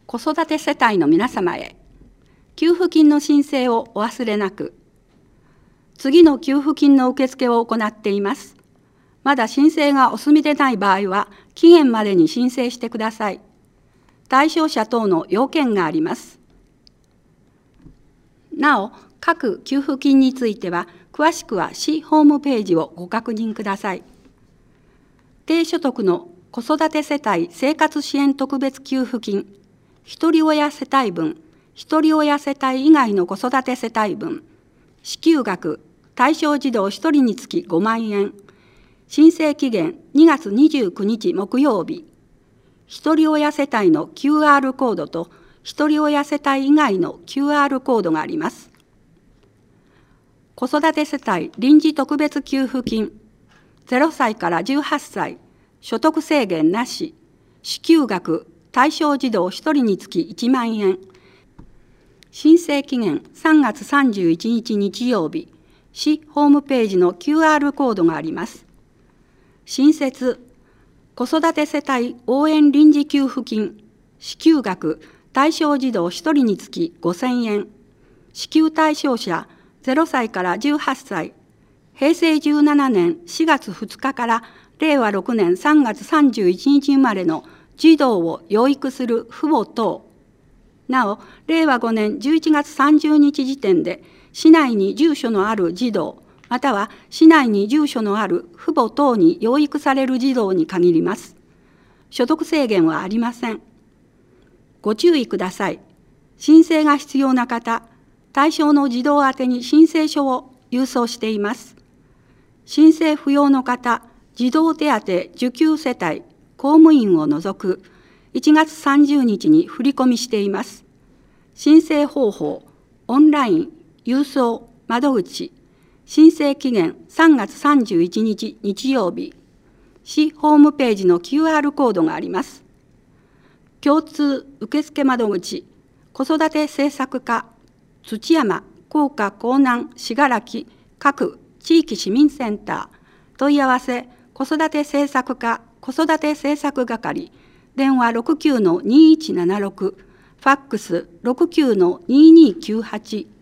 子育て世帯の皆様へ、給付金の申請をお忘れなく。次の給付金の受付を行っています。まだ申請がお済みでない場合は、期限までに申請してください。対象者等の要件があります。なお、各給付金については、詳しくは市ホームページをご確認ください。低所得の子育て世帯生活支援特別給付金、ひとり親世帯分、ひとり親世帯以外の子育て世帯分、支給額、対象児童1人につき5万円、申請期限2月29日木曜日、ひとり親世帯の QR コードと、ひとり親世帯以外の QR コードがあります。子育て世帯臨時特別給付金、0歳から18歳、所得制限なし、支給額、対象児童1人につき1万円、申請期限3月31日日曜日、市ホームページの QR コードがあります。新設、子育て世帯応援臨時給付金、支給額、対象児童1人につき5000円、支給対象者0歳から18歳、平成17年4月2日から令和6年3月31日生まれの児童を養育する父母等。なお、令和5年11月30日時点で、市内に住所のある児童、または市内に住所のある父母等に養育される児童に限ります。所得制限はありません。ご注意ください。申請が必要な方、対象の児童宛てに申請書を郵送しています。申請不要の方、児童手当受給世帯、公務員を除く1月30日に振り込みしています。申請方法、オンライン、郵送、窓口、申請期限3月31日日曜日、市ホームページの QR コードがあります。共通受付窓口、子育て政策課、土山、甲賀、江南、信楽、各地域市民センター、問い合わせ、子育て政策課、子育て政策係、電話 69-2176、ファックス 69-2298、